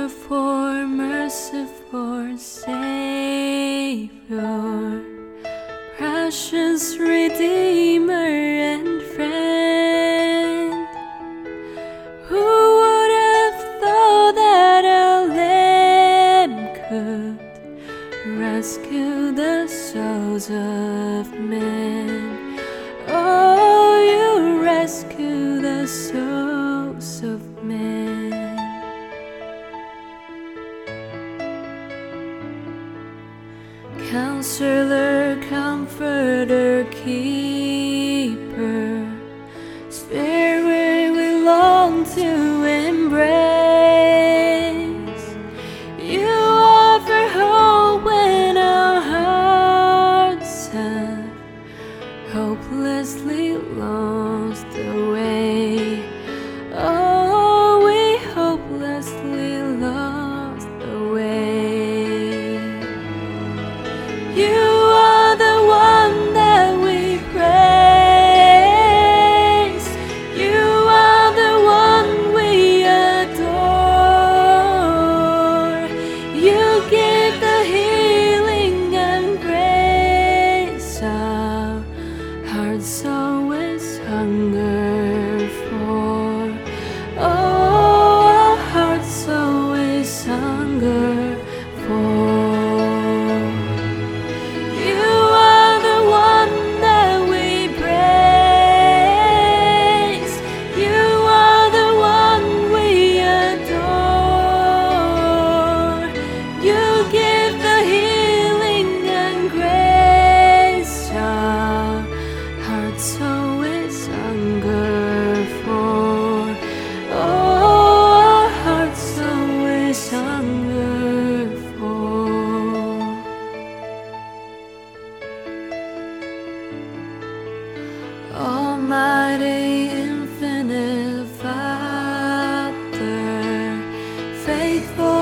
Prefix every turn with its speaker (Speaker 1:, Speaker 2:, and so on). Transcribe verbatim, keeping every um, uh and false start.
Speaker 1: for merciful Savior, precious Redeemer and friend. Who would have thought that a lamb could rescue the souls of men? Oh, you rescue the souls of men. Counselor, Comforter, Keeper, Spirit we long to embrace. You offer hope when our hearts have hopelessly lost the way. Oh, we hopelessly lost the way. You are the one that we praise. You are the one we adore. You give the healing and grace our hearts always hunger for. Oh, our hearts always hunger for. Always hunger for. Oh, our hearts always hunger for. Almighty, infinite Father, faithful